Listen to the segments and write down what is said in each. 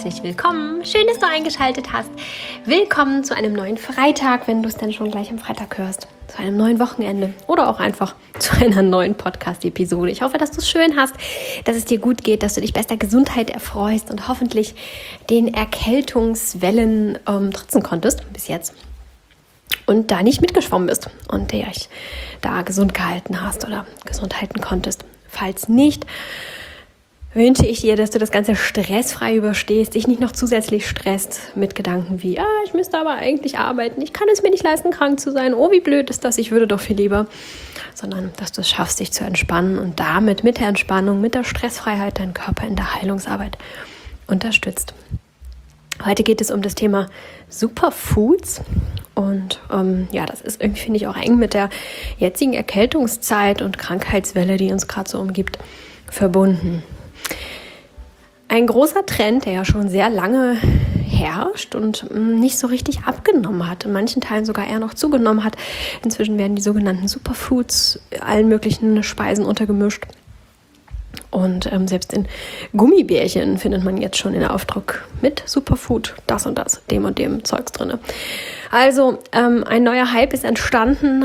herzlich willkommen. Schön, dass du eingeschaltet hast. Willkommen zu einem neuen Freitag, wenn du es dann schon gleich am Freitag hörst. Zu einem neuen Wochenende oder auch einfach zu einer neuen Podcast-Episode. Ich hoffe, dass du es schön hast, dass es dir gut geht, dass du dich bester Gesundheit erfreust und hoffentlich den Erkältungswellen trotzen konntest bis jetzt. Und da nicht mitgeschwommen bist und dich da gesund gehalten hast oder gesund halten konntest. Falls nicht, wünsche ich dir, dass du das Ganze stressfrei überstehst, dich nicht noch zusätzlich stresst mit Gedanken wie, ich müsste aber eigentlich arbeiten, ich kann es mir nicht leisten, krank zu sein, oh, wie blöd ist das, ich würde doch viel lieber, sondern dass du es schaffst, dich zu entspannen und damit mit der Entspannung, mit der Stressfreiheit deinen Körper in der Heilungsarbeit unterstützt. Heute geht es um das Thema Superfoods und das ist irgendwie, finde ich, auch eng mit der jetzigen Erkältungszeit und Krankheitswelle, die uns gerade so umgibt, verbunden. Ein großer Trend, der ja schon sehr lange herrscht und nicht so richtig abgenommen hat, in manchen Teilen sogar eher noch zugenommen hat. Inzwischen werden die sogenannten Superfoods allen möglichen Speisen untergemischt. Und selbst in Gummibärchen findet man jetzt schon den Aufdruck mit Superfood, das und das, dem und dem Zeugs drin. Also ein neuer Hype ist entstanden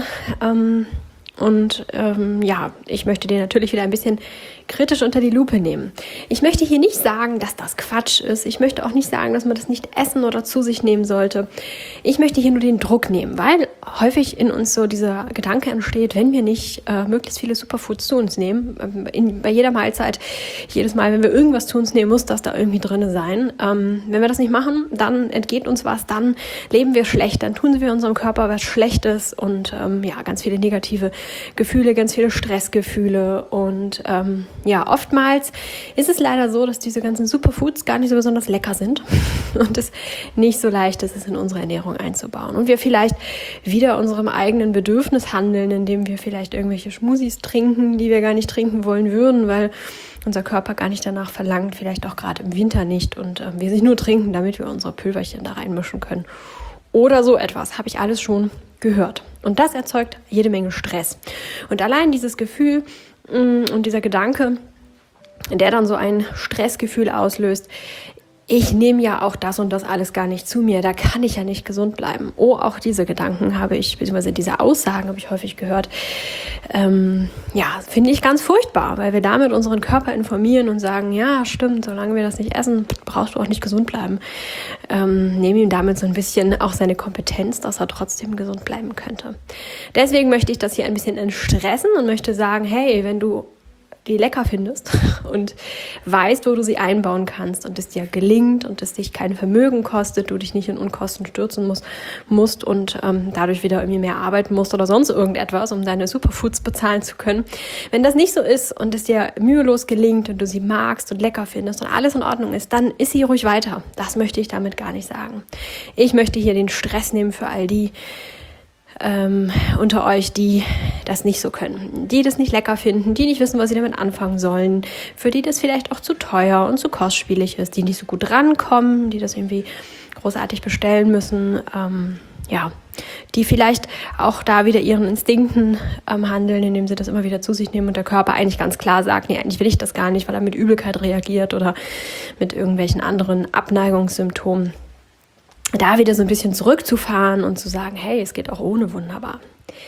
ich möchte den natürlich wieder ein bisschen kritisch unter die Lupe nehmen. Ich möchte hier nicht sagen, dass das Quatsch ist. Ich möchte auch nicht sagen, dass man das nicht essen oder zu sich nehmen sollte. Ich möchte hier nur den Druck nehmen, weil häufig in uns so dieser Gedanke entsteht, wenn wir nicht möglichst viele Superfoods zu uns nehmen, bei jeder Mahlzeit, jedes Mal, wenn wir irgendwas zu uns nehmen, muss das da irgendwie drin sein. Wenn wir das nicht machen, dann entgeht uns was, dann leben wir schlecht, dann tun wir unserem Körper was Schlechtes und ganz viele negative Gefühle, ganz viele Stressgefühle und oftmals ist es leider so, dass diese ganzen Superfoods gar nicht so besonders lecker sind und es nicht so leicht ist, es in unsere Ernährung einzubauen. Und wir vielleicht wieder unserem eigenen Bedürfnis handeln, indem wir vielleicht irgendwelche Smoothies trinken, die wir gar nicht trinken wollen würden, weil unser Körper gar nicht danach verlangt, vielleicht auch gerade im Winter nicht und wir sich nur trinken, damit wir unsere Pülverchen da reinmischen können. Oder so etwas, habe ich alles schon gehört. Und das erzeugt jede Menge Stress. Und allein dieses Gefühl und dieser Gedanke, der dann so ein Stressgefühl auslöst, ich nehme ja auch das und das alles gar nicht zu mir, da kann ich ja nicht gesund bleiben. Oh, auch diese Gedanken habe ich, beziehungsweise diese Aussagen habe ich häufig gehört. Finde ich ganz furchtbar, weil wir damit unseren Körper informieren und sagen, ja, stimmt, solange wir das nicht essen, brauchst du auch nicht gesund bleiben. Nehmen ihm damit so ein bisschen auch seine Kompetenz, dass er trotzdem gesund bleiben könnte. Deswegen möchte ich das hier ein bisschen entstressen und möchte sagen, hey, wenn du die lecker findest und weißt, wo du sie einbauen kannst und es dir gelingt und es dich kein Vermögen kostet, du dich nicht in Unkosten stürzen musst und dadurch wieder irgendwie mehr arbeiten musst oder sonst irgendetwas, um deine Superfoods bezahlen zu können. Wenn das nicht so ist und es dir mühelos gelingt und du sie magst und lecker findest und alles in Ordnung ist, dann isst sie ruhig weiter. Das möchte ich damit gar nicht sagen. Ich möchte hier den Stress nehmen für all die unter euch, die das nicht so können, die das nicht lecker finden, die nicht wissen, was sie damit anfangen sollen, für die das vielleicht auch zu teuer und zu kostspielig ist, die nicht so gut rankommen, die das irgendwie großartig bestellen müssen, die vielleicht auch da wieder ihren Instinkten handeln, indem sie das immer wieder zu sich nehmen und der Körper eigentlich ganz klar sagt, nee, eigentlich will ich das gar nicht, weil er mit Übelkeit reagiert oder mit irgendwelchen anderen Abneigungssymptomen. Da wieder so ein bisschen zurückzufahren und zu sagen, hey, es geht auch ohne wunderbar.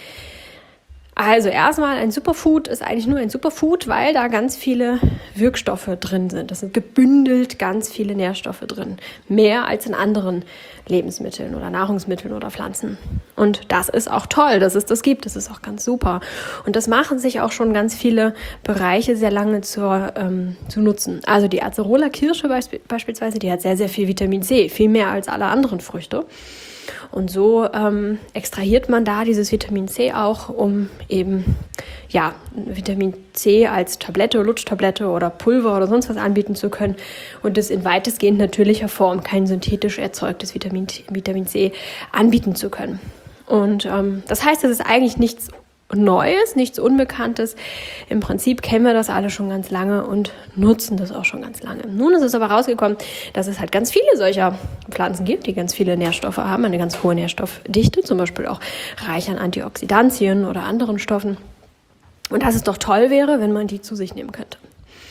Also erstmal, ein Superfood ist eigentlich nur ein Superfood, weil da ganz viele Wirkstoffe drin sind. Das sind gebündelt ganz viele Nährstoffe drin. Mehr als in anderen Lebensmitteln oder Nahrungsmitteln oder Pflanzen. Und das ist auch toll, dass es das gibt. Das ist auch ganz super. Und das machen sich auch schon ganz viele Bereiche sehr lange zu nutzen. Also die Acerola-Kirsche beispielsweise, die hat sehr, sehr viel Vitamin C. Viel mehr als alle anderen Früchte. Und so extrahiert man da dieses Vitamin C auch, um eben Vitamin C als Tablette, Lutschtablette oder Pulver oder sonst was anbieten zu können und das in weitestgehend natürlicher Form, kein synthetisch erzeugtes Vitamin C anbieten zu können. Und das heißt, es ist eigentlich nichts Neues, nichts Unbekanntes. Im Prinzip kennen wir das alle schon ganz lange und nutzen das auch schon ganz lange. Nun ist es aber rausgekommen, dass es halt ganz viele solcher Pflanzen gibt, die ganz viele Nährstoffe haben, eine ganz hohe Nährstoffdichte, zum Beispiel auch reich an Antioxidantien oder anderen Stoffen. Und dass es doch toll wäre, wenn man die zu sich nehmen könnte.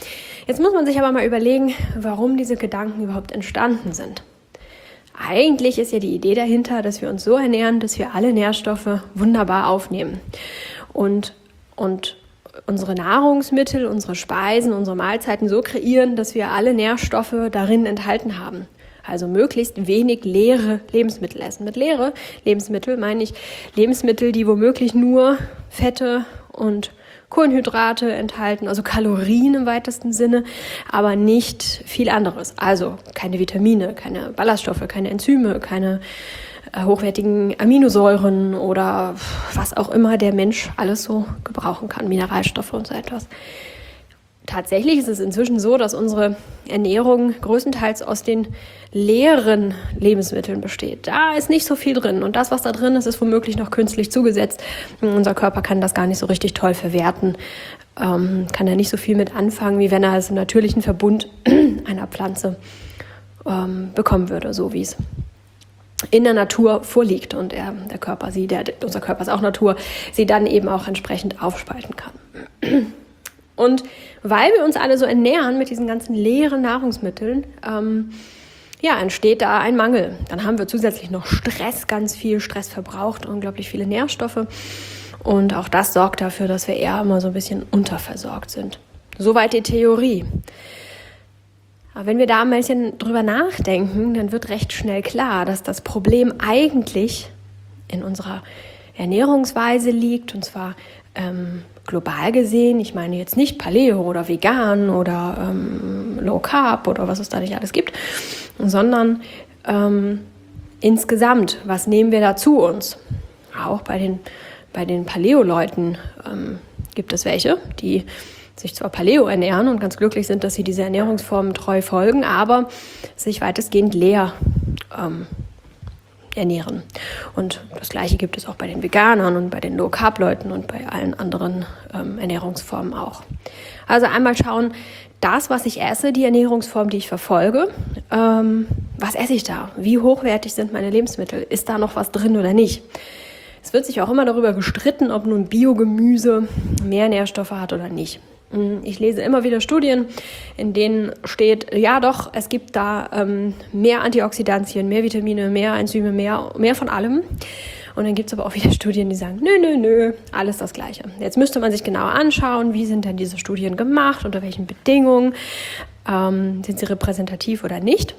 Jetzt muss man sich aber mal überlegen, warum diese Gedanken überhaupt entstanden sind. Eigentlich ist ja die Idee dahinter, dass wir uns so ernähren, dass wir alle Nährstoffe wunderbar aufnehmen und unsere Nahrungsmittel, unsere Speisen, unsere Mahlzeiten so kreieren, dass wir alle Nährstoffe darin enthalten haben. Also möglichst wenig leere Lebensmittel essen. Mit leere Lebensmittel meine ich Lebensmittel, die womöglich nur Fette und Kohlenhydrate enthalten, also Kalorien im weitesten Sinne, aber nicht viel anderes. Also keine Vitamine, keine Ballaststoffe, keine Enzyme, keine hochwertigen Aminosäuren oder was auch immer der Mensch alles so gebrauchen kann, Mineralstoffe und so etwas. Tatsächlich ist es inzwischen so, dass unsere Ernährung größtenteils aus den leeren Lebensmitteln besteht. Da ist nicht so viel drin und das, was da drin ist, ist womöglich noch künstlich zugesetzt. Unser Körper kann das gar nicht so richtig toll verwerten, kann da nicht so viel mit anfangen, wie wenn er es im natürlichen Verbund einer Pflanze bekommen würde, so wie es in der Natur vorliegt und unser Körper ist auch Natur, sie dann eben auch entsprechend aufspalten kann. Und weil wir uns alle so ernähren mit diesen ganzen leeren Nahrungsmitteln, entsteht da ein Mangel. Dann haben wir zusätzlich noch Stress, ganz viel Stress verbraucht, unglaublich viele Nährstoffe. Und auch das sorgt dafür, dass wir eher immer so ein bisschen unterversorgt sind. Soweit die Theorie. Aber wenn wir da ein bisschen drüber nachdenken, dann wird recht schnell klar, dass das Problem eigentlich in unserer Ernährungsweise liegt, und zwar global gesehen. Ich meine jetzt nicht Paleo oder vegan oder Low Carb oder was es da nicht alles gibt, sondern insgesamt, was nehmen wir da zu uns? Auch bei den Paleo-Leuten gibt es welche, die sich zwar Paleo ernähren und ganz glücklich sind, dass sie diese Ernährungsformen treu folgen, aber sich weitestgehend leer ernähren. Und das Gleiche gibt es auch bei den Veganern und bei den Low-Carb-Leuten und bei allen anderen Ernährungsformen auch. Also einmal schauen, das, was ich esse, die Ernährungsform, die ich verfolge, was esse ich da? Wie hochwertig sind meine Lebensmittel? Ist da noch was drin oder nicht? Es wird sich auch immer darüber gestritten, ob nun Biogemüse mehr Nährstoffe hat oder nicht. Ich lese immer wieder Studien, in denen steht, ja doch, es gibt da mehr Antioxidantien, mehr Vitamine, mehr Enzyme, mehr von allem. Und dann gibt es aber auch wieder Studien, die sagen, nö, alles das Gleiche. Jetzt müsste man sich genauer anschauen, wie sind denn diese Studien gemacht, unter welchen Bedingungen, sind sie repräsentativ oder nicht.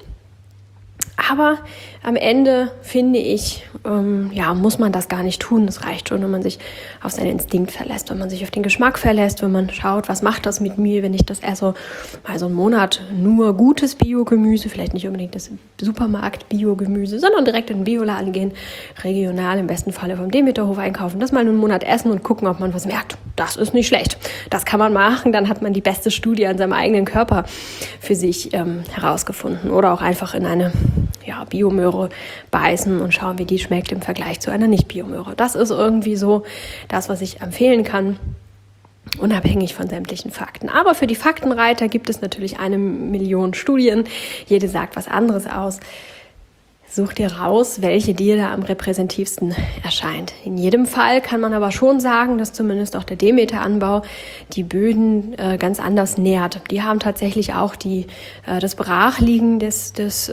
Aber am Ende finde ich, muss man das gar nicht tun. Es reicht schon, wenn man sich auf seinen Instinkt verlässt, wenn man sich auf den Geschmack verlässt, wenn man schaut, was macht das mit mir, wenn ich das esse, mal so einen Monat nur gutes Biogemüse, vielleicht nicht unbedingt das Supermarkt-Biogemüse, sondern direkt in den Bioladen gehen, regional im besten Falle vom Demeterhof einkaufen, das mal einen Monat essen und gucken, ob man was merkt. Das ist nicht schlecht. Das kann man machen, dann hat man die beste Studie an seinem eigenen Körper für sich herausgefunden. Oder auch einfach in eine Biomöhre beißen und schauen, wie die schmeckt im Vergleich zu einer Nicht-Biomöhre. Das ist irgendwie so das, was ich empfehlen kann, unabhängig von sämtlichen Fakten. Aber für die Faktenreiter gibt es natürlich 1 Million Studien. Jede sagt was anderes aus. Such dir raus, welche dir da am repräsentativsten erscheint. In jedem Fall kann man aber schon sagen, dass zumindest auch der Demeter-Anbau die Böden ganz anders nährt. Die haben tatsächlich auch das Brachliegen des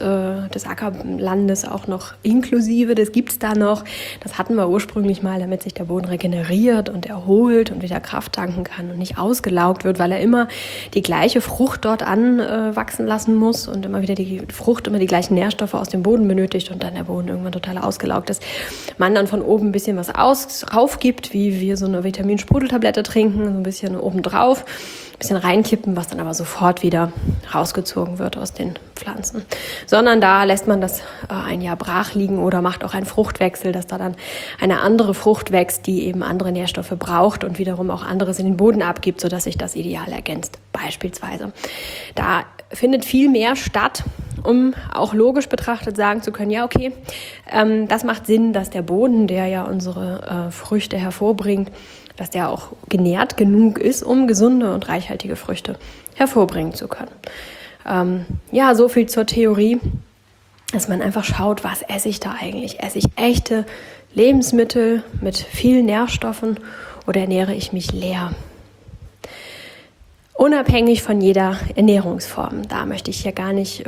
Ackerlandes auch noch inklusive. Das gibt's da noch. Das hatten wir ursprünglich mal, damit sich der Boden regeneriert und erholt und wieder Kraft tanken kann und nicht ausgelaugt wird, weil er immer die gleiche Frucht dort anwachsen lassen muss und immer wieder die Frucht immer die gleichen Nährstoffe aus dem Boden benötigt und dann der Boden irgendwann total ausgelaugt ist. Man dann von oben ein bisschen was raufgibt, wie wir so eine Vitaminsprudeltablette trinken, so ein bisschen oben drauf, ein bisschen reinkippen, was dann aber sofort wieder rausgezogen wird aus den Pflanzen. Sondern da lässt man das ein Jahr brach liegen oder macht auch einen Fruchtwechsel, dass da dann eine andere Frucht wächst, die eben andere Nährstoffe braucht und wiederum auch anderes in den Boden abgibt, sodass sich das ideal ergänzt, beispielsweise. Da findet viel mehr statt, um auch logisch betrachtet sagen zu können, ja okay, das macht Sinn, dass der Boden, der ja unsere Früchte hervorbringt, dass der auch genährt genug ist, um gesunde und reichhaltige Früchte hervorbringen zu können. So viel zur Theorie, dass man einfach schaut, was esse ich da eigentlich? Esse ich echte Lebensmittel mit vielen Nährstoffen oder ernähre ich mich leer? Unabhängig von jeder Ernährungsform. Da möchte ich hier gar nicht,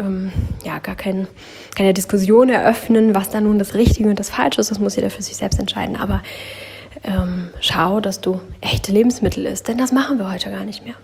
keine Diskussion eröffnen, was da nun das Richtige und das Falsche ist. Das muss jeder für sich selbst entscheiden. Aber schau, dass du echte Lebensmittel isst, denn das machen wir heute gar nicht mehr.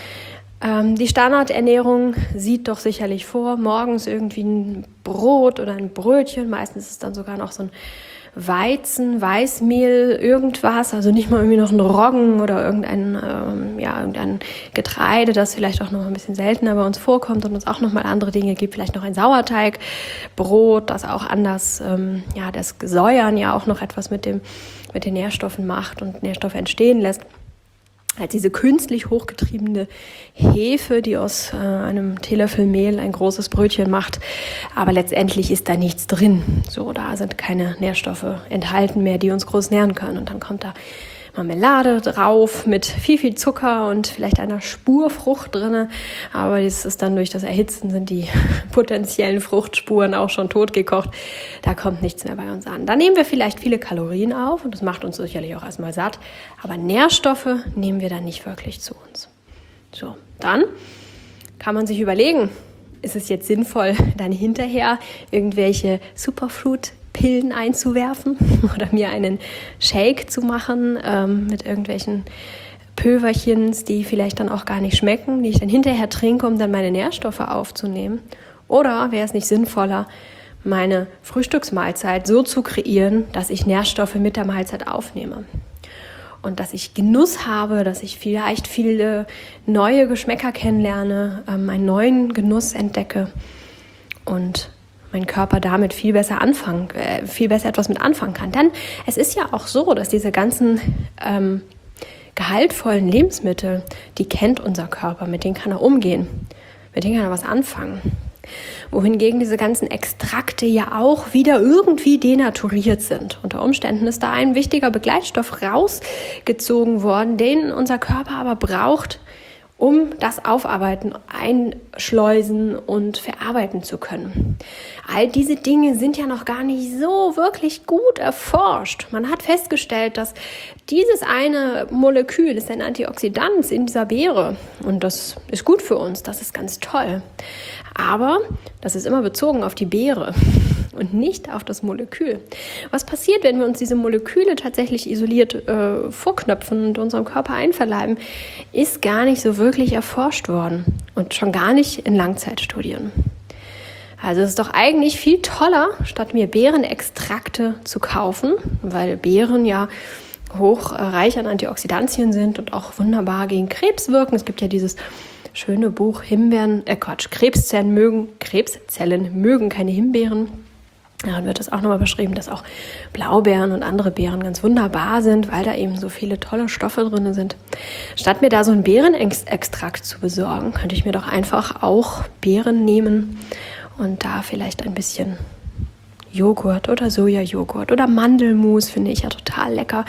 Die Standardernährung sieht doch sicherlich vor, morgens irgendwie ein Brot oder ein Brötchen. Meistens ist es dann sogar noch so ein Weizen, Weißmehl, irgendwas, also nicht mal irgendwie noch ein Roggen oder irgendein Getreide, das vielleicht auch noch ein bisschen seltener bei uns vorkommt und uns auch noch mal andere Dinge gibt, vielleicht noch ein Sauerteig, Brot, das auch anders, das Säuern ja auch noch etwas mit den Nährstoffen macht und Nährstoffe entstehen lässt. Als diese künstlich hochgetriebene Hefe, die aus einem Teelöffel Mehl ein großes Brötchen macht. Aber letztendlich ist da nichts drin. So, da sind keine Nährstoffe enthalten mehr, die uns groß nähren können. Und dann kommt da Marmelade drauf mit viel Zucker und vielleicht einer Spur Frucht drin. Aber das ist dann durch das Erhitzen sind die potenziellen Fruchtspuren auch schon totgekocht. Da kommt nichts mehr bei uns an. Da nehmen wir vielleicht viele Kalorien auf und das macht uns sicherlich auch erstmal satt. Aber Nährstoffe nehmen wir dann nicht wirklich zu uns. So, dann kann man sich überlegen, ist es jetzt sinnvoll, dann hinterher irgendwelche Superfood-Pillen einzuwerfen oder mir einen Shake zu machen mit irgendwelchen Pülverchens, die vielleicht dann auch gar nicht schmecken, die ich dann hinterher trinke, um dann meine Nährstoffe aufzunehmen? Oder wäre es nicht sinnvoller, meine Frühstücksmahlzeit so zu kreieren, dass ich Nährstoffe mit der Mahlzeit aufnehme? Und dass ich Genuss habe, dass ich vielleicht viele neue Geschmäcker kennenlerne, einen neuen Genuss entdecke und mein Körper damit viel besser etwas mit anfangen kann. Denn es ist ja auch so, dass diese ganzen gehaltvollen Lebensmittel, die kennt unser Körper, mit denen kann er umgehen, mit denen kann er was anfangen. Wohingegen diese ganzen Extrakte ja auch wieder irgendwie denaturiert sind. Unter Umständen ist da ein wichtiger Begleitstoff rausgezogen worden, den unser Körper aber braucht, um das Aufarbeiten, Einschleusen und verarbeiten zu können. All diese Dinge sind ja noch gar nicht so wirklich gut erforscht. Man hat festgestellt, dass dieses eine Molekül ist ein Antioxidant in dieser Beere und das ist gut für uns, das ist ganz toll. Aber das ist immer bezogen auf die Beere und nicht auf das Molekül. Was passiert, wenn wir uns diese Moleküle tatsächlich isoliert vorknöpfen und unserem Körper einverleiben, ist gar nicht so wirklich erforscht worden und schon gar nicht in Langzeitstudien. Also es ist doch eigentlich viel toller, statt mir Beerenextrakte zu kaufen, weil Beeren ja hochreich an Antioxidantien sind und auch wunderbar gegen Krebs wirken. Es gibt ja dieses schöne Buch Krebszellen mögen keine Himbeeren. Darin wird es auch nochmal beschrieben, dass auch Blaubeeren und andere Beeren ganz wunderbar sind, weil da eben so viele tolle Stoffe drin sind. Statt mir da so einen Beerenextrakt zu besorgen, könnte ich mir doch einfach auch Beeren nehmen und da vielleicht ein bisschen Joghurt oder Sojajoghurt oder Mandelmus, finde ich ja total lecker.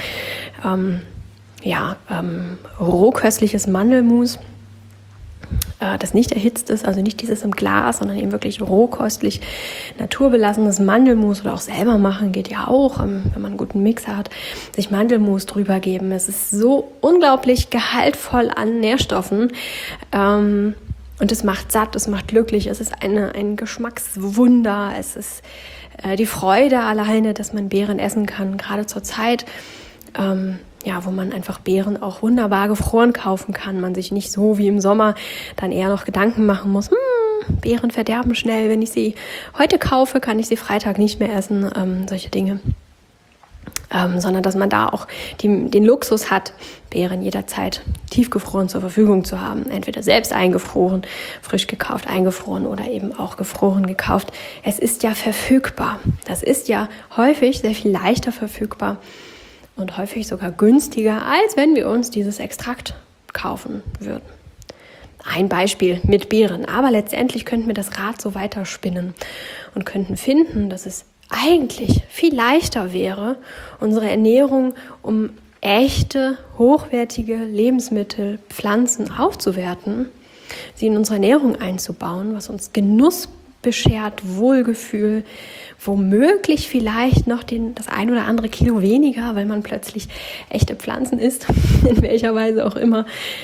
Rohköstliches Mandelmus, das nicht erhitzt ist, also nicht dieses im Glas, sondern eben wirklich rohköstlich naturbelassenes Mandelmus oder auch selber machen, geht ja auch, wenn man einen guten Mixer hat, sich Mandelmus drüber geben. Es ist so unglaublich gehaltvoll an Nährstoffen und es macht satt, es macht glücklich, es ist ein Geschmackswunder, es ist die Freude alleine, dass man Beeren essen kann, gerade zur Zeit, wo man einfach Beeren auch wunderbar gefroren kaufen kann. Man sich nicht so wie im Sommer dann eher noch Gedanken machen muss, Beeren verderben schnell, wenn ich sie heute kaufe, kann ich sie Freitag nicht mehr essen, solche Dinge. Sondern dass man da auch den Luxus hat, Beeren jederzeit tiefgefroren zur Verfügung zu haben. Entweder selbst eingefroren, frisch gekauft, eingefroren oder eben auch gefroren gekauft. Es ist ja verfügbar. Das ist ja häufig sehr viel leichter verfügbar und häufig sogar günstiger, als wenn wir uns dieses Extrakt kaufen würden. Ein Beispiel mit Beeren, aber letztendlich könnten wir das Rad so weiterspinnen und könnten finden, dass es eigentlich viel leichter wäre, unsere Ernährung um echte, hochwertige Lebensmittel, Pflanzen aufzuwerten, sie in unsere Ernährung einzubauen, was uns Genuss beschert, Wohlgefühl, womöglich vielleicht noch das ein oder andere Kilo weniger, weil man plötzlich echte Pflanzen isst, in welcher Weise auch immer.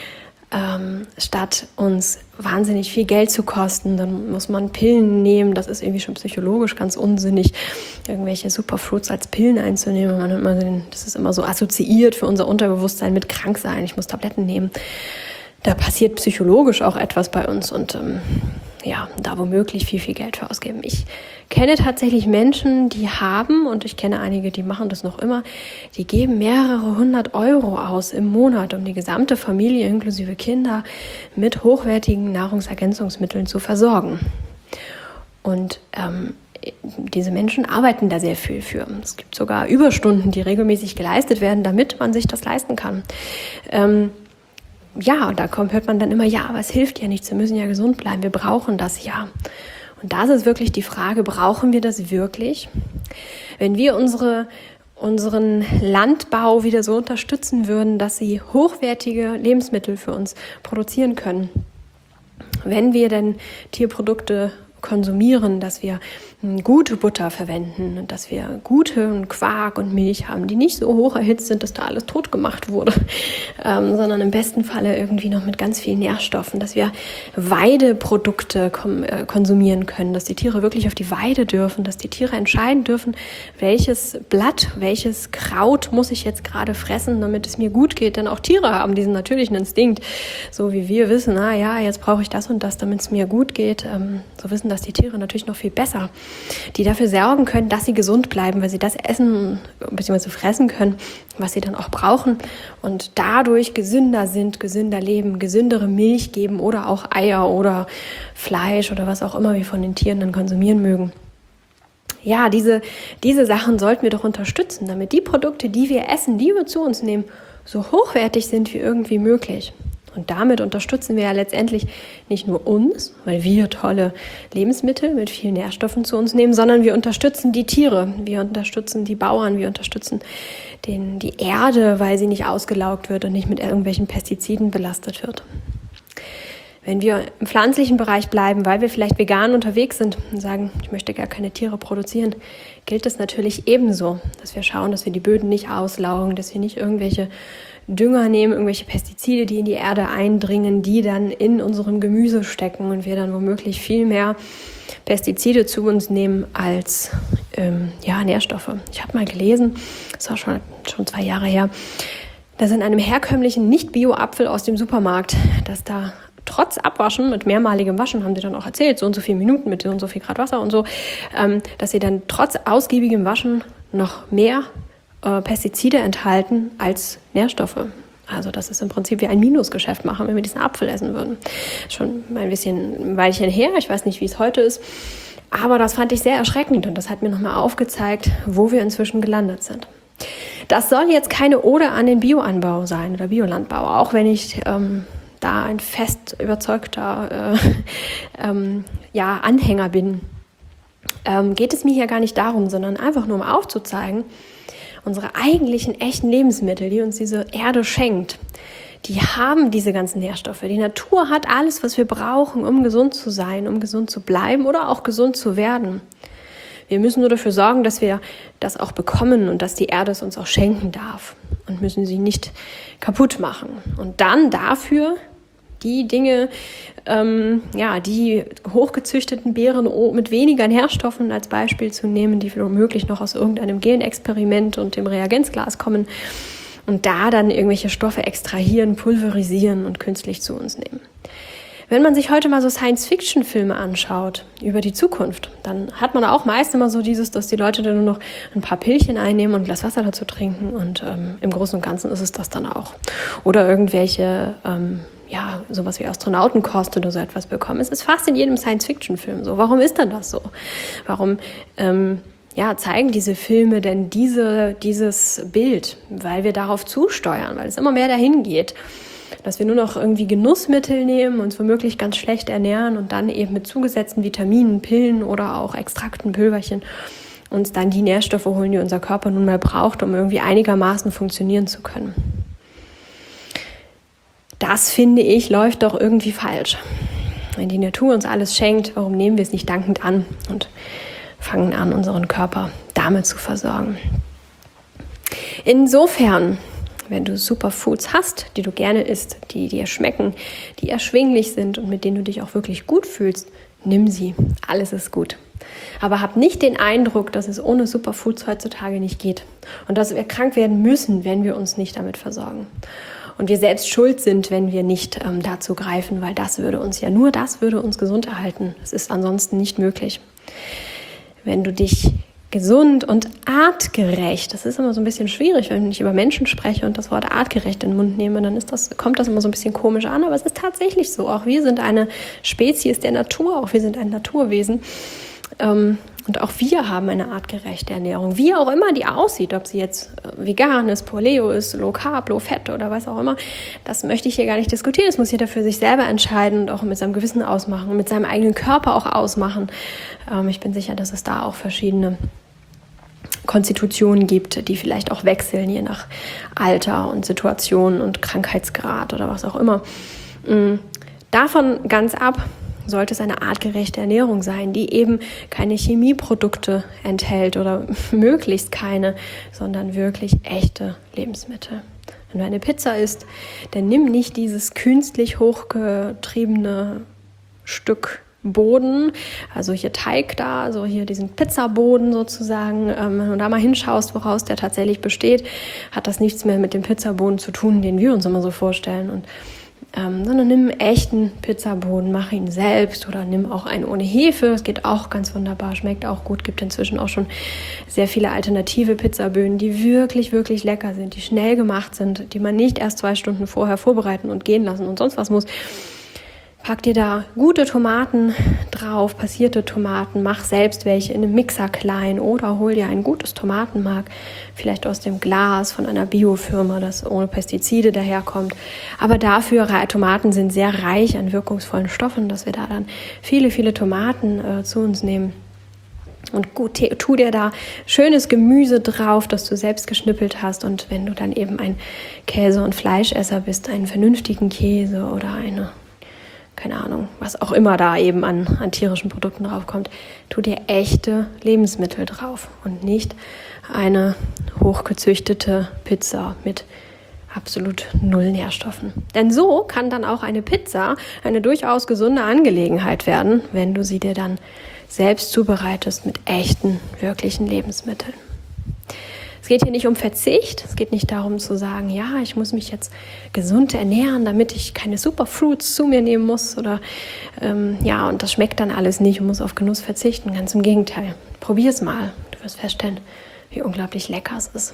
statt uns wahnsinnig viel Geld zu kosten. Dann muss man Pillen nehmen, das ist irgendwie schon psychologisch ganz unsinnig, irgendwelche Superfruits als Pillen einzunehmen. Das ist immer so assoziiert für unser Unterbewusstsein mit Kranksein, ich muss Tabletten nehmen. Da passiert psychologisch auch etwas bei uns und da womöglich viel, viel Geld für ausgeben. Ich kenne tatsächlich Menschen, die haben, und ich kenne einige, die machen das noch immer, die geben mehrere 100 Euro aus im Monat, um die gesamte Familie inklusive Kinder mit hochwertigen Nahrungsergänzungsmitteln zu versorgen. Und diese Menschen arbeiten da sehr viel für. Es gibt sogar Überstunden, die regelmäßig geleistet werden, damit man sich das leisten kann. Und da hört man dann immer, aber es hilft ja nichts, wir müssen ja gesund bleiben, wir brauchen das ja. Und das ist wirklich die Frage, brauchen wir das wirklich? Wenn wir unseren Landbau wieder so unterstützen würden, dass sie hochwertige Lebensmittel für uns produzieren können, wenn wir denn Tierprodukte konsumieren, dass wir gute Butter verwenden und dass wir guten Quark und Milch haben, die nicht so hoch erhitzt sind, dass da alles tot gemacht wurde, sondern im besten Falle irgendwie noch mit ganz vielen Nährstoffen, dass wir Weideprodukte konsumieren können, dass die Tiere wirklich auf die Weide dürfen, dass die Tiere entscheiden dürfen, welches Blatt, welches Kraut muss ich jetzt gerade fressen, damit es mir gut geht, denn auch Tiere haben diesen natürlichen Instinkt, so wie wir wissen, jetzt brauche ich das und das, damit es mir gut geht, so wissen das die Tiere natürlich noch viel besser, die dafür sorgen können, dass sie gesund bleiben, weil sie das essen bzw. fressen können, was sie dann auch brauchen und dadurch gesünder sind, gesünder leben, gesündere Milch geben oder auch Eier oder Fleisch oder was auch immer wir von den Tieren dann konsumieren mögen. Ja, diese Sachen sollten wir doch unterstützen, damit die Produkte, die wir essen, die wir zu uns nehmen, so hochwertig sind wie irgendwie möglich. Und damit unterstützen wir ja letztendlich nicht nur uns, weil wir tolle Lebensmittel mit vielen Nährstoffen zu uns nehmen, sondern wir unterstützen die Tiere, wir unterstützen die Bauern, wir unterstützen die Erde, weil sie nicht ausgelaugt wird und nicht mit irgendwelchen Pestiziden belastet wird. Wenn wir im pflanzlichen Bereich bleiben, weil wir vielleicht vegan unterwegs sind und sagen, ich möchte gar keine Tiere produzieren, gilt es natürlich ebenso, dass wir schauen, dass wir die Böden nicht auslaugen, dass wir nicht irgendwelche Dünger nehmen, irgendwelche Pestizide, die in die Erde eindringen, die dann in unserem Gemüse stecken und wir dann womöglich viel mehr Pestizide zu uns nehmen als Nährstoffe. Ich habe mal gelesen, das war schon 2 Jahre her, dass in einem herkömmlichen Nicht-Bio-Apfel aus dem Supermarkt, dass da trotz Abwaschen, mit mehrmaligem Waschen, haben sie dann auch erzählt, so und so viele Minuten mit so und so viel Grad Wasser und so, dass sie dann trotz ausgiebigem Waschen noch mehr Pestizide enthalten als Nährstoffe. Also das ist im Prinzip wie ein Minusgeschäft machen, wenn wir diesen Apfel essen würden. Schon ein Weilchen her, ich weiß nicht, wie es heute ist, aber das fand ich sehr erschreckend und das hat mir nochmal aufgezeigt, wo wir inzwischen gelandet sind. Das soll jetzt keine Ode an den Bioanbau sein oder Biolandbau, auch wenn ich da ein fest überzeugter Anhänger bin. Geht es mir hier gar nicht darum, sondern einfach nur um aufzuzeigen, unsere eigentlichen echten Lebensmittel, die uns diese Erde schenkt, die haben diese ganzen Nährstoffe. Die Natur hat alles, was wir brauchen, um gesund zu sein, um gesund zu bleiben oder auch gesund zu werden. Wir müssen nur dafür sorgen, dass wir das auch bekommen und dass die Erde es uns auch schenken darf und müssen sie nicht kaputt machen. Und dann dafür die Dinge, die hochgezüchteten Beeren mit weniger Nährstoffen als Beispiel zu nehmen, die womöglich noch aus irgendeinem Genexperiment und dem Reagenzglas kommen und da dann irgendwelche Stoffe extrahieren, pulverisieren und künstlich zu uns nehmen. Wenn man sich heute mal so Science-Fiction-Filme anschaut über die Zukunft, dann hat man auch meist immer so dass die Leute dann nur noch ein paar Pillchen einnehmen und ein Glas Wasser dazu trinken und im Großen und Ganzen ist es das dann auch. Oder irgendwelche sowas wie Astronautenkost oder so etwas bekommen. Es ist fast in jedem Science-Fiction-Film so. Warum ist denn das so? Warum zeigen diese Filme denn dieses Bild? Weil wir darauf zusteuern, weil es immer mehr dahin geht, dass wir nur noch irgendwie Genussmittel nehmen, uns womöglich ganz schlecht ernähren und dann eben mit zugesetzten Vitaminen, Pillen oder auch Extrakten, Pülverchen uns dann die Nährstoffe holen, die unser Körper nun mal braucht, um irgendwie einigermaßen funktionieren zu können. Das, finde ich, läuft doch irgendwie falsch. Wenn die Natur uns alles schenkt, warum nehmen wir es nicht dankend an und fangen an, unseren Körper damit zu versorgen? Insofern Wenn du Superfoods hast, die du gerne isst, die dir schmecken, die erschwinglich sind und mit denen du dich auch wirklich gut fühlst, nimm sie. Alles ist gut. Aber hab nicht den Eindruck, dass es ohne Superfoods heutzutage nicht geht und dass wir krank werden müssen, wenn wir uns nicht damit versorgen. Und wir selbst schuld sind, wenn wir nicht dazu greifen, weil das würde uns gesund erhalten. Es ist ansonsten nicht möglich. Wenn du dich gesund und artgerecht, das ist immer so ein bisschen schwierig, wenn ich über Menschen spreche und das Wort artgerecht in den Mund nehme, dann kommt das immer so ein bisschen komisch an, aber es ist tatsächlich so. Auch wir sind eine Spezies der Natur, auch wir sind ein Naturwesen. Und auch wir haben eine artgerechte Ernährung, wie auch immer die aussieht, ob sie jetzt vegan ist, Paleo ist, Low Carb, Low Fat oder was auch immer, das möchte ich hier gar nicht diskutieren. Das muss jeder für sich selber entscheiden und auch mit seinem Gewissen ausmachen, mit seinem eigenen Körper auch ausmachen. Ich bin sicher, dass es da auch verschiedene Konstitutionen gibt, die vielleicht auch wechseln, je nach Alter und Situation und Krankheitsgrad oder was auch immer. Davon ganz ab sollte es eine artgerechte Ernährung sein, die eben keine Chemieprodukte enthält oder möglichst keine, sondern wirklich echte Lebensmittel. Wenn du eine Pizza isst, dann nimm nicht dieses künstlich hochgetriebene Stück Boden, also hier Teig da, also hier diesen Pizzaboden sozusagen. Wenn du da mal hinschaust, woraus der tatsächlich besteht, hat das nichts mehr mit dem Pizzaboden zu tun, den wir uns immer so vorstellen. Sondern nimm einen echten Pizzaboden, mach ihn selbst oder nimm auch einen ohne Hefe. Das geht auch ganz wunderbar, schmeckt auch gut. Gibt inzwischen auch schon sehr viele alternative Pizzaböden, die wirklich, wirklich lecker sind, die schnell gemacht sind, die man nicht erst 2 Stunden vorher vorbereiten und gehen lassen und sonst was muss. Pack dir da gute Tomaten drauf, passierte Tomaten, mach selbst welche in einem Mixer klein oder hol dir ein gutes Tomatenmark, vielleicht aus dem Glas von einer Biofirma, das ohne Pestizide daherkommt. Aber dafür, Tomaten sind sehr reich an wirkungsvollen Stoffen, dass wir da dann viele, viele Tomaten zu uns nehmen. Und gut, tu dir da schönes Gemüse drauf, das du selbst geschnippelt hast. Und wenn du dann eben ein Käse- und Fleischesser bist, einen vernünftigen Käse oder keine Ahnung, was auch immer da eben an tierischen Produkten draufkommt, tu dir echte Lebensmittel drauf und nicht eine hochgezüchtete Pizza mit absolut 0 Nährstoffen. Denn so kann dann auch eine Pizza eine durchaus gesunde Angelegenheit werden, wenn du sie dir dann selbst zubereitest mit echten, wirklichen Lebensmitteln. Es geht hier nicht um Verzicht, es geht nicht darum zu sagen, ja, ich muss mich jetzt gesund ernähren, damit ich keine Superfoods zu mir nehmen muss oder und das schmeckt dann alles nicht und muss auf Genuss verzichten. Ganz im Gegenteil, probier es mal, du wirst feststellen, wie unglaublich lecker es ist.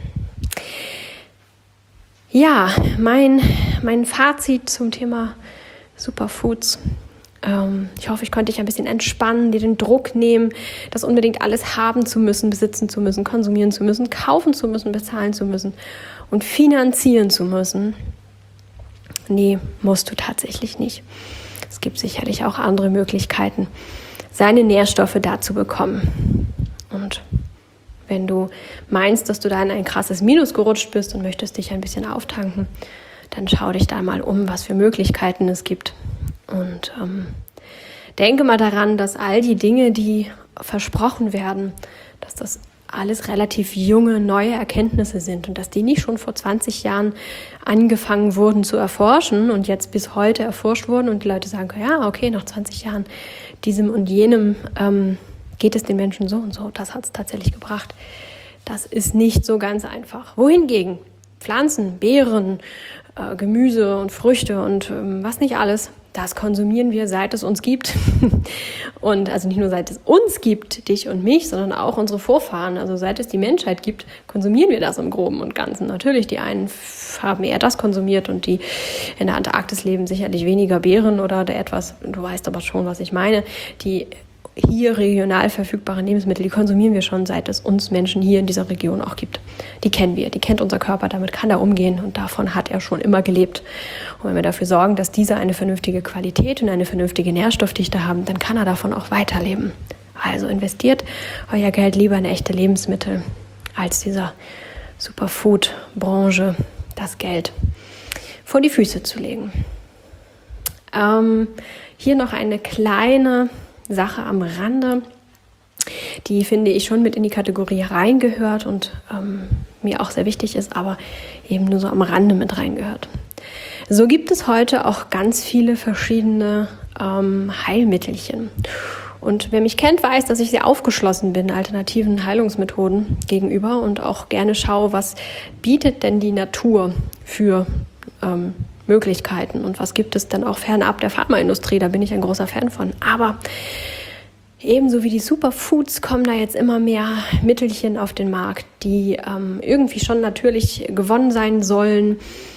Ja, mein Fazit zum Thema Superfoods. Ich hoffe, ich konnte dich ein bisschen entspannen, dir den Druck nehmen, das unbedingt alles haben zu müssen, besitzen zu müssen, konsumieren zu müssen, kaufen zu müssen, bezahlen zu müssen und finanzieren zu müssen. Nee, musst du tatsächlich nicht. Es gibt sicherlich auch andere Möglichkeiten, seine Nährstoffe da zu bekommen. Und wenn du meinst, dass du da in ein krasses Minus gerutscht bist und möchtest dich ein bisschen auftanken, dann schau dich da mal um, was für Möglichkeiten es gibt. Und denke mal daran, dass all die Dinge, die versprochen werden, dass das alles relativ junge, neue Erkenntnisse sind und dass die nicht schon vor 20 Jahren angefangen wurden zu erforschen und jetzt bis heute erforscht wurden und die Leute sagen, ja, okay, nach 20 Jahren diesem und jenem geht es den Menschen so und so. Das hat es tatsächlich gebracht. Das ist nicht so ganz einfach. Wohingegen Pflanzen, Beeren, Gemüse und Früchte und was nicht alles, das konsumieren wir, seit es uns gibt. Und also nicht nur seit es uns gibt, dich und mich, sondern auch unsere Vorfahren. Also seit es die Menschheit gibt, konsumieren wir das im Groben und Ganzen. Natürlich, die einen haben eher das konsumiert und die in der Antarktis leben sicherlich weniger Beeren oder etwas, du weißt aber schon, was ich meine, die hier regional verfügbare Lebensmittel, die konsumieren wir schon, seit es uns Menschen hier in dieser Region auch gibt. Die kennen wir, die kennt unser Körper, damit kann er umgehen und davon hat er schon immer gelebt. Und wenn wir dafür sorgen, dass diese eine vernünftige Qualität und eine vernünftige Nährstoffdichte haben, dann kann er davon auch weiterleben. Also investiert euer Geld lieber in echte Lebensmittel, als dieser Superfood-Branche das Geld vor die Füße zu legen. Hier noch eine kleine Sache am Rande. die, finde ich, schon mit in die Kategorie reingehört und mir auch sehr wichtig ist, aber eben nur so am Rande mit reingehört. So gibt es heute auch ganz viele verschiedene Heilmittelchen. Und wer mich kennt, weiß, dass ich sehr aufgeschlossen bin alternativen Heilungsmethoden gegenüber und auch gerne schaue, was bietet denn die Natur für Möglichkeiten und was gibt es dann auch fernab der Pharmaindustrie. Da bin ich ein großer Fan von. Aber ebenso wie die Superfoods kommen da jetzt immer mehr Mittelchen auf den Markt, die irgendwie schon natürlich gewonnen sein sollen,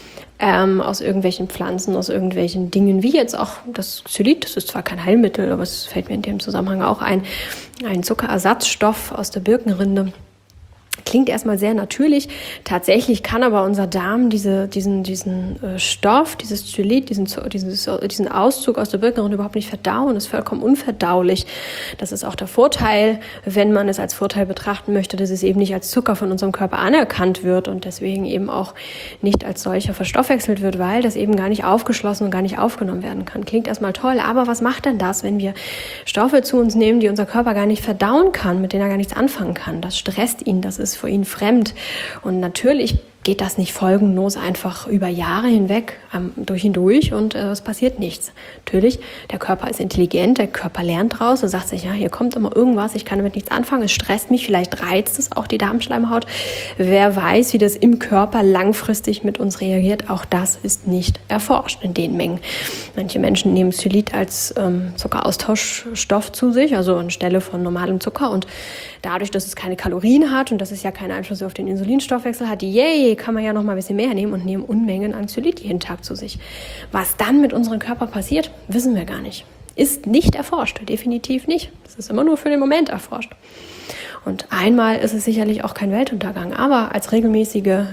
aus irgendwelchen Pflanzen, aus irgendwelchen Dingen, wie jetzt auch das Xylit. Das ist zwar kein Heilmittel, aber es fällt mir in dem Zusammenhang auch ein Zuckerersatzstoff aus der Birkenrinde. Klingt erstmal sehr natürlich. Tatsächlich kann aber unser Darm diesen Stoff, dieses Xylit, diesen Auszug aus der Birkenrinde überhaupt nicht verdauen. Das ist vollkommen unverdaulich. Das ist auch der Vorteil, wenn man es als Vorteil betrachten möchte, dass es eben nicht als Zucker von unserem Körper anerkannt wird und deswegen eben auch nicht als solcher verstoffwechselt wird, weil das eben gar nicht aufgeschlossen und gar nicht aufgenommen werden kann. Klingt erstmal toll, aber was macht denn das, wenn wir Stoffe zu uns nehmen, die unser Körper gar nicht verdauen kann, mit denen er gar nichts anfangen kann? Das stresst ihn, das ist für ihn fremd. Und natürlich geht das nicht folgenlos einfach über Jahre hinweg hindurch und es passiert nichts. Natürlich, der Körper ist intelligent, der Körper lernt draus und sagt sich, ja, hier kommt immer irgendwas, ich kann damit nichts anfangen, es stresst mich, vielleicht reizt es auch die Darmschleimhaut. Wer weiß, wie das im Körper langfristig mit uns reagiert, auch das ist nicht erforscht in den Mengen. Manche Menschen nehmen Xylit als Zuckeraustauschstoff zu sich, also anstelle von normalem Zucker und dadurch, dass es keine Kalorien hat und dass es ja keinen Einfluss auf den Insulinstoffwechsel hat, kann man ja noch mal ein bisschen mehr nehmen und nehmen Unmengen an Xylit jeden Tag zu sich. Was dann mit unserem Körper passiert, wissen wir gar nicht. Ist nicht erforscht, definitiv nicht. Das ist immer nur für den Moment erforscht. Und einmal ist es sicherlich auch kein Weltuntergang, aber als regelmäßige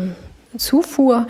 Zufuhr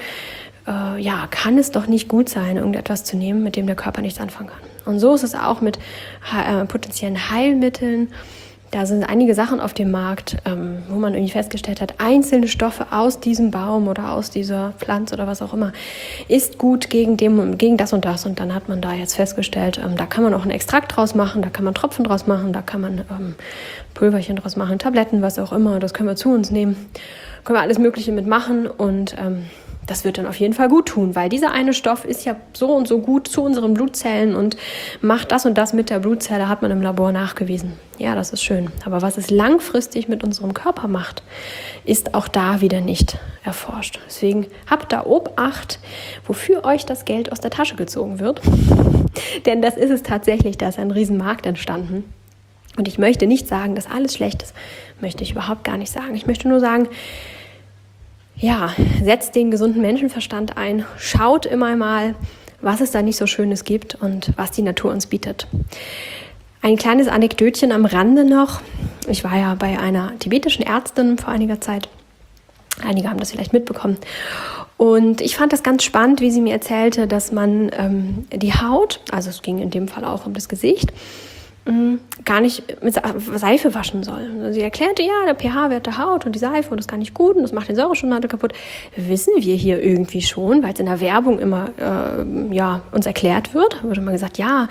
kann es doch nicht gut sein, irgendetwas zu nehmen, mit dem der Körper nichts anfangen kann. Und so ist es auch mit potenziellen Heilmitteln. Da sind einige Sachen auf dem Markt, wo man irgendwie festgestellt hat, einzelne Stoffe aus diesem Baum oder aus dieser Pflanze oder was auch immer ist gut gegen das und das. Und dann hat man da jetzt festgestellt, da kann man auch einen Extrakt draus machen, da kann man Tropfen draus machen, da kann man Pulverchen draus machen, Tabletten, was auch immer. Das können wir zu uns nehmen, können wir alles Mögliche mitmachen und das wird dann auf jeden Fall gut tun, weil dieser eine Stoff ist ja so und so gut zu unseren Blutzellen und macht das und das mit der Blutzelle, hat man im Labor nachgewiesen. Ja, das ist schön. Aber was es langfristig mit unserem Körper macht, ist auch da wieder nicht erforscht. Deswegen habt da Obacht, wofür euch das Geld aus der Tasche gezogen wird. Denn das ist es tatsächlich, da ist ein Riesenmarkt entstanden. Und ich möchte nicht sagen, dass alles schlecht ist. Möchte ich überhaupt gar nicht sagen. Ich möchte nur sagen, ja, setzt den gesunden Menschenverstand ein, schaut immer mal, was es da nicht so Schönes gibt und was die Natur uns bietet. Ein kleines Anekdötchen am Rande noch. Ich war ja bei einer tibetischen Ärztin vor einiger Zeit. Einige haben das vielleicht mitbekommen. Und ich fand das ganz spannend, wie sie mir erzählte, dass man die Haut, also es ging in dem Fall auch um das Gesicht, gar nicht mit Seife waschen soll. Also sie erklärte, ja, der pH-Wert der Haut und die Seife und das ist gar nicht gut und das macht den Säurestoffwechsel kaputt. Wissen wir hier irgendwie schon, weil es in der Werbung immer uns erklärt wird. Da wurde mal gesagt, ja,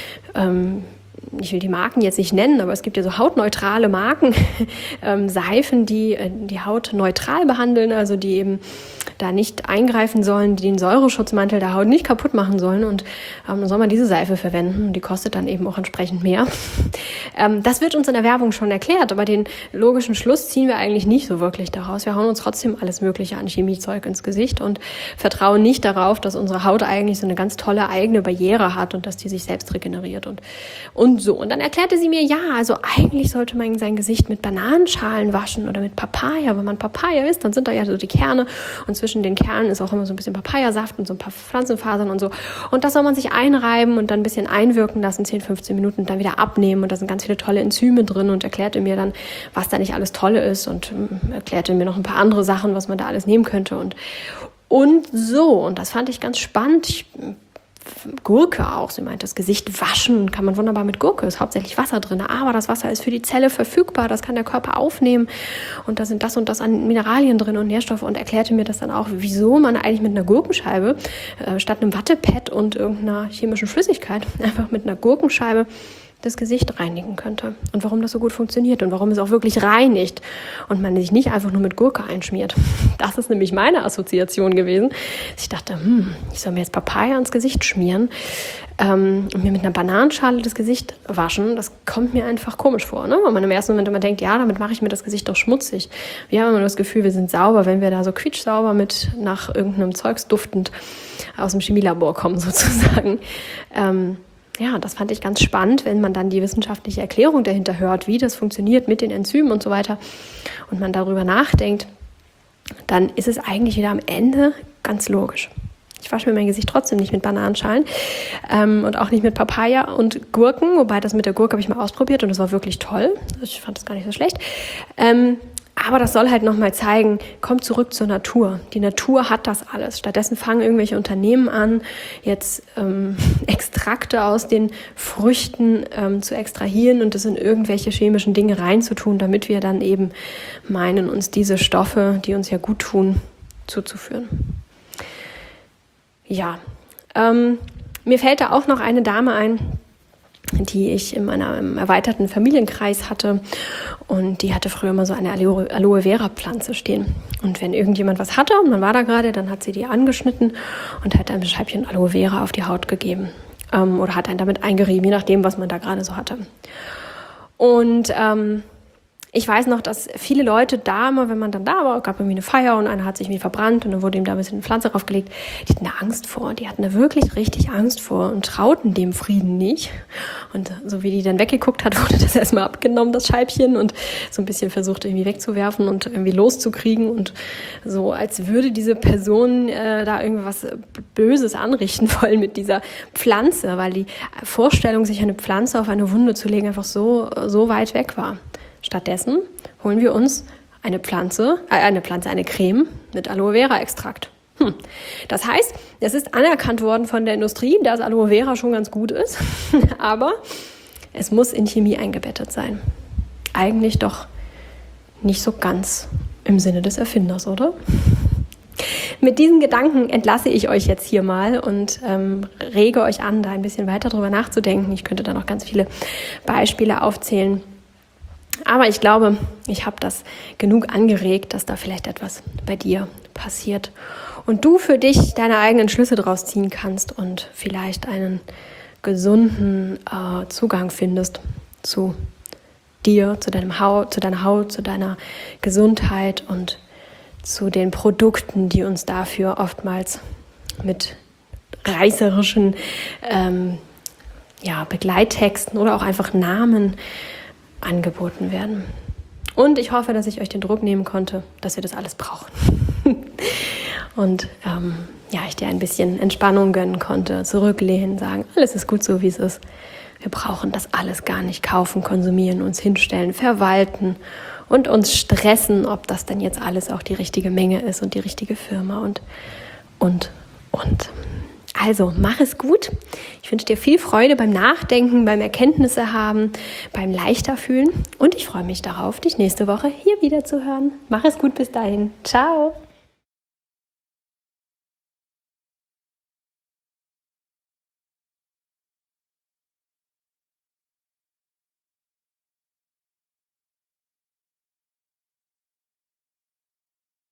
ich will die Marken jetzt nicht nennen, aber es gibt ja so hautneutrale Marken, Seifen, die die Haut neutral behandeln, also die eben da nicht eingreifen sollen, die den Säureschutzmantel der Haut nicht kaputt machen sollen und dann soll man diese Seife verwenden und die kostet dann eben auch entsprechend mehr. Das wird uns in der Werbung schon erklärt, aber den logischen Schluss ziehen wir eigentlich nicht so wirklich daraus. Wir hauen uns trotzdem alles Mögliche an Chemiezeug ins Gesicht und vertrauen nicht darauf, dass unsere Haut eigentlich so eine ganz tolle eigene Barriere hat und dass die sich selbst regeneriert und so. Und dann erklärte sie mir, ja, also eigentlich sollte man sein Gesicht mit Bananenschalen waschen oder mit Papaya. Wenn man Papaya isst, dann sind da ja so die Kerne und zwischen den Kernen ist auch immer so ein bisschen Papayasaft und so ein paar Pflanzenfasern und so. Und das soll man sich einreiben und dann ein bisschen einwirken lassen, 10, 15 Minuten und dann wieder abnehmen. Und da sind ganz viele tolle Enzyme drin und erklärte mir dann, was da nicht alles Tolle ist und erklärte mir noch ein paar andere Sachen, was man da alles nehmen könnte und so. Und das fand ich ganz spannend. Gurke auch, sie meint, das Gesicht waschen kann man wunderbar mit Gurke, ist hauptsächlich Wasser drin, aber das Wasser ist für die Zelle verfügbar, das kann der Körper aufnehmen und da sind das und das an Mineralien drin und Nährstoffe und erklärte mir das dann auch, wieso man eigentlich mit einer Gurkenscheibe statt einem Wattepad und irgendeiner chemischen Flüssigkeit einfach mit einer Gurkenscheibe das Gesicht reinigen könnte und warum das so gut funktioniert und warum es auch wirklich reinigt und man sich nicht einfach nur mit Gurke einschmiert. Das ist nämlich meine Assoziation gewesen. Ich dachte, ich soll mir jetzt Papaya ins Gesicht schmieren und mir mit einer Bananenschale das Gesicht waschen. Das kommt mir einfach komisch vor, ne? Weil man im ersten Moment immer denkt, ja, damit mache ich mir das Gesicht doch schmutzig. Wir haben immer das Gefühl, wir sind sauber, wenn wir da so quietschsauber mit nach irgendeinem Zeugs duftend aus dem Chemielabor kommen sozusagen. Ja, das fand ich ganz spannend, wenn man dann die wissenschaftliche Erklärung dahinter hört, wie das funktioniert mit den Enzymen und so weiter und man darüber nachdenkt, dann ist es eigentlich wieder am Ende ganz logisch. Ich wasche mir mein Gesicht trotzdem nicht mit Bananenschalen und auch nicht mit Papaya und Gurken, wobei das mit der Gurke habe ich mal ausprobiert und das war wirklich toll. Ich fand das gar nicht so schlecht. Aber das soll halt nochmal zeigen, kommt zurück zur Natur. Die Natur hat das alles. Stattdessen fangen irgendwelche Unternehmen an, jetzt Extrakte aus den Früchten zu extrahieren und das in irgendwelche chemischen Dinge reinzutun, damit wir dann eben meinen, uns diese Stoffe, die uns ja gut tun, zuzuführen. Ja, mir fällt da auch noch eine Dame ein, die ich in meinem erweiterten Familienkreis hatte und die hatte früher immer so eine Aloe Vera Pflanze stehen und wenn irgendjemand was hatte und man war da gerade, dann hat sie die angeschnitten und hat ein Scheibchen Aloe Vera auf die Haut gegeben oder hat einen damit eingerieben, je nachdem, was man da gerade so hatte. Und ich weiß noch, dass viele Leute da immer, wenn man dann da war, gab irgendwie eine Feier und einer hat sich irgendwie verbrannt und dann wurde ihm da ein bisschen eine Pflanze draufgelegt. Die hatten da Angst vor. Die hatten da wirklich richtig Angst vor und trauten dem Frieden nicht. Und so wie die dann weggeguckt hat, wurde das erstmal abgenommen, das Scheibchen, und so ein bisschen versucht irgendwie wegzuwerfen und irgendwie loszukriegen und so, als würde diese Person da irgendwas Böses anrichten wollen mit dieser Pflanze, weil die Vorstellung, sich eine Pflanze auf eine Wunde zu legen, einfach so weit weg war. Stattdessen holen wir uns eine Creme mit Aloe Vera Extrakt. Das heißt, es ist anerkannt worden von der Industrie, dass Aloe Vera schon ganz gut ist, aber es muss in Chemie eingebettet sein. Eigentlich doch nicht so ganz im Sinne des Erfinders, oder? Mit diesen Gedanken entlasse ich euch jetzt hier mal und rege euch an, da ein bisschen weiter drüber nachzudenken. Ich könnte da noch ganz viele Beispiele aufzählen. Aber ich glaube, ich habe das genug angeregt, dass da vielleicht etwas bei dir passiert und du für dich deine eigenen Schlüsse draus ziehen kannst und vielleicht einen gesunden Zugang findest zu dir, zu deiner Haut, zu deiner Gesundheit und zu den Produkten, die uns dafür oftmals mit reißerischen Begleittexten oder auch einfach Namen angeboten werden. Und ich hoffe, dass ich euch den Druck nehmen konnte, dass wir das alles brauchen. Und ich dir ein bisschen Entspannung gönnen konnte, zurücklehnen, sagen, alles ist gut so, wie es ist. Wir brauchen das alles gar nicht kaufen, konsumieren, uns hinstellen, verwalten und uns stressen, ob das denn jetzt alles auch die richtige Menge ist und die richtige Firma und. Also, mach es gut. Ich wünsche dir viel Freude beim Nachdenken, beim Erkenntnisse haben, beim leichter fühlen. Und ich freue mich darauf, dich nächste Woche hier wieder zu hören. Mach es gut bis dahin. Ciao.